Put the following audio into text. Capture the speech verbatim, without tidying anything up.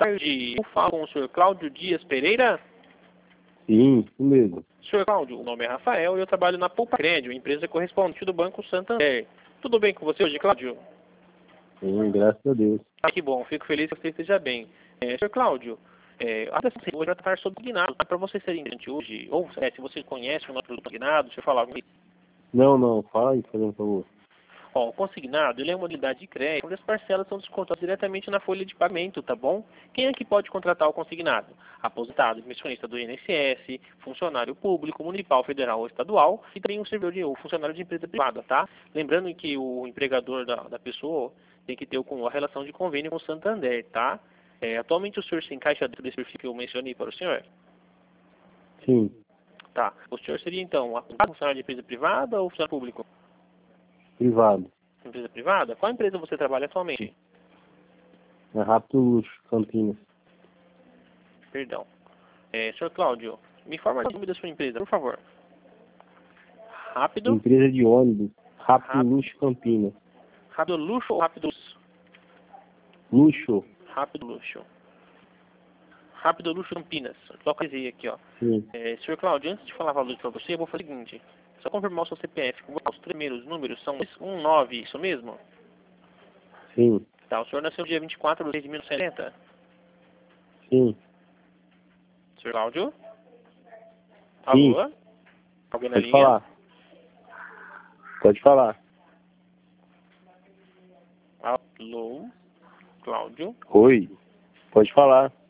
tarde. Eu falo com o senhor Cláudio Dias Pereira. Sim, isso mesmo. senhor Cláudio, o nome é Rafael e eu trabalho na Poupa Crédito, empresa correspondente do Banco Santander. Tudo bem com você hoje, Cláudio? Sim, graças a Deus. Ah, que bom, fico feliz que você esteja bem. É, senhor Cláudio, é, a dessa hoje vai tratar sobre consignado. Para você ser interessante hoje, ou é, se você conhece o nosso produto consignado, você falar comigo. Não, não, fala aí, fazendo um favor. Ó, o consignado, ele é uma unidade de crédito, onde as parcelas são descontadas diretamente na folha de pagamento, tá bom? Quem é que pode contratar o consignado? Aposentado, pensionista do I N S S, funcionário público, municipal, federal ou estadual, e também um servidor de, ou funcionário de empresa privada, tá? Lembrando que o empregador da, da pessoa tem que ter o, a relação de convênio com o Santander, tá? É, atualmente o senhor se encaixa dentro desse perfil que eu mencionei para o senhor? Sim, Tá. O senhor seria, então, a funcionário de empresa privada ou funcionário público? privado. Empresa privada? Qual empresa você trabalha atualmente? É Rápido Luxo, Campinas. Perdão. É, senhor Cláudio, me informa o nome da sua empresa, por favor. Rápido. Empresa de ônibus, Rápido Rápido. Luxo, Campinas. Rápido Luxo ou Rápido Luxo? Luxo, Rápido Luxo. Rápido Luxo Campinas. Localizei aqui, ó. sim. É, senhor Cláudio, antes de falar valor para você, eu vou fazer o seguinte. Só confirmar o seu C P F. Os primeiros números são um nove, isso mesmo? Sim, Tá, o senhor nasceu dia vinte e quatro de seis de mil novecentos e setenta? sim, senhor Cláudio? sim. Alô? Alguém na Pode linha? falar. Pode falar. Alô? Cláudio? Oi, pode falar.